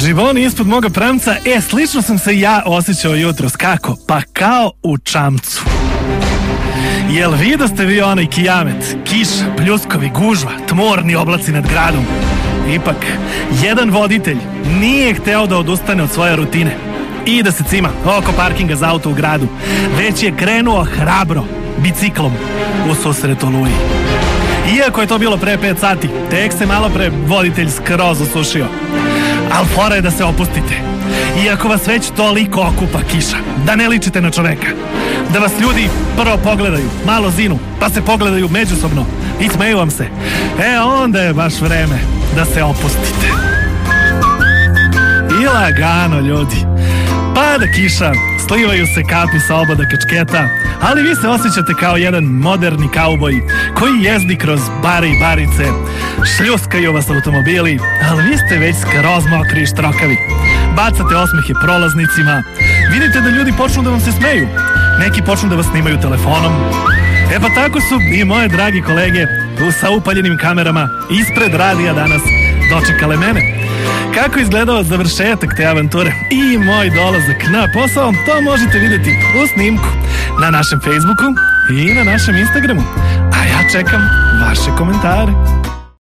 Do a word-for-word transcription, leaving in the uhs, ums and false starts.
Džiboni ispod moga pramca, e, slično sam se ja osjećao jutros. Kako? Pa kao u čamcu. Jel vidoste vi onaj kijamet? Kiša, pljuskovi, gužva, tmorni oblaci nad gradom. Ipak, jedan voditelj nije hteo da odustane od svoje rutine i da se cima oko parkinga za auto u gradu, već je krenuo hrabro biciklom u susret Oluji. Iako je to bilo pre pet sati, tek se malo pre voditelj skroz osušio. Al fora je da se opustite. Iako vas već toliko okupa kiša, da ne ličite na čoveka. Da vas ljudi prvo pogledaju, malo zinu, pa se pogledaju međusobno i smeju vam se. E, onda je baš vreme da se opustite. I lagano, ljudi. Pada kiša, slivaju se kapi sa oboda kačketa, ali vi se osjećate kao jedan moderni kauboj koji jezdi kroz bare i barice, šljuskaju vas automobili, ali vi ste već skroz mokri i štrokavi. Bacate osmehe prolaznicima, vidite da ljudi počnu da vam se smeju, neki počnu da vas snimaju telefonom. E pa tako su i moje dragi kolege sa upaljenim kamerama ispred radija danas dočekale mene. Kako izgledao završetak te avanture i moj dolazak na posao, to možete vidjeti u snimku na našem Facebooku i na našem Instagramu. A ja čekam vaše komentare.